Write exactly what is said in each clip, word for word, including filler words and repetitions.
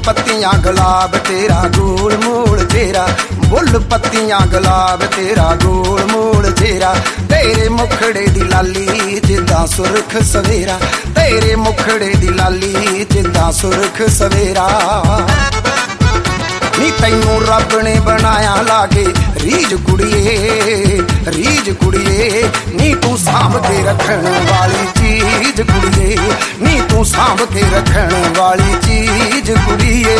पत्तियां गुलाब तेरा गोल मोल चेहरा, बुल पत्तियां गुलाब तेरा गोल मोल चेहरा। तेरे मुखड़े दी लाली जिद्दां सुरख सवेरा, तेरे मुखड़े दी लाली जिद्दां सुरख सवेरा। नी तैनू रब ने बनाया लागे रीज कुड़िए, रीज कुड़िए। नी तू सांभ के रखण वाली चीज कुड़िए, नी तू सांभ के रखण वाली चीज कुड़िए।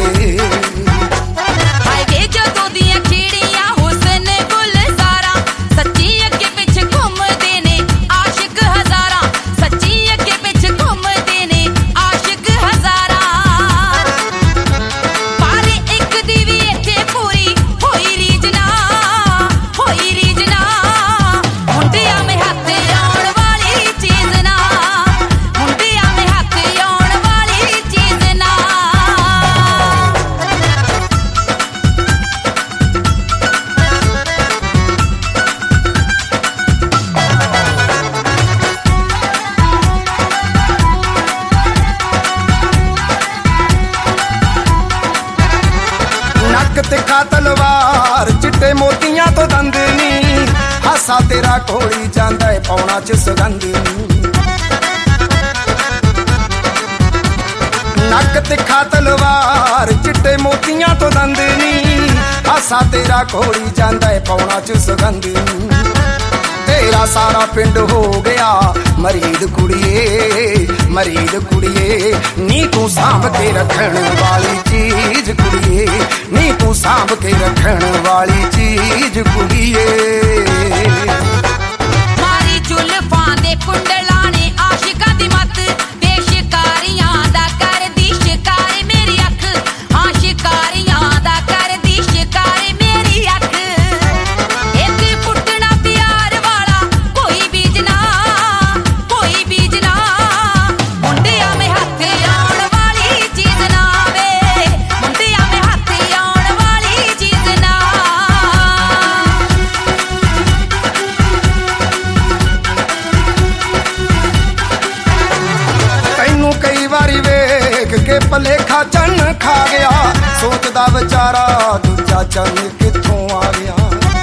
तिखा तलवार चिट्टे मोतियां तो दंद नी, हासा तेरा घोड़ी जांदा है पौना च सुगंध नी। नक तिखा तलवार चिट्टे मोतियां तो दंद नी, हासा तेरा घोड़ी जांदा है पौना च सुगंध नी। तेरा सारा पिंड हो गया मरीद कुड़िए, मरीद कुड़िए। नी तू सांभ के रखण वाली चीज कुड़िए, नी तू सांभ के रखण वाली चीज कुड़िए। मारी जुल्फां दे कुंडलां ने आशिकां दी मत, बेशिकारियां दा कर दी शिकार मेरी अख, हां शिकारियां दा कर दी शिकार मेरी अख। के भलेखा चन खा गया, सोचदा बेचारा दूजा चन कित्थों आ गया।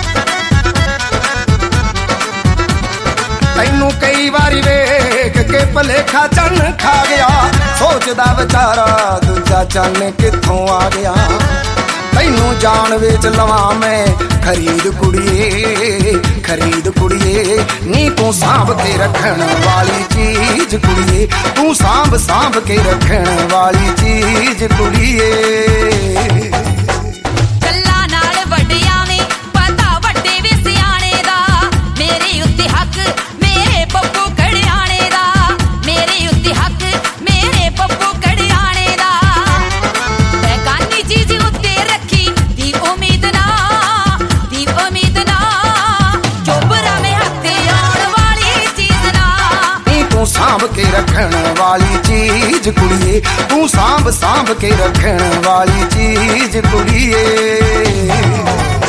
तैनू कई बारी वेख के भलेखा चन खा गया, सोचदा बेचारा दूजा चन कित्थों आ गया। तैनू जान वेच लवां मैं खरीद कुड़िए, खरीद कुड़िए। नी तू सांभ के रखण वाली चीज कुड़िए, तू सांभ सांभ के रखण वाली चीज कुड़िए। सांभ के रखण वाली चीज कुड़िए, तू सांभ सांभ के रखण वाली चीज कुड़िए।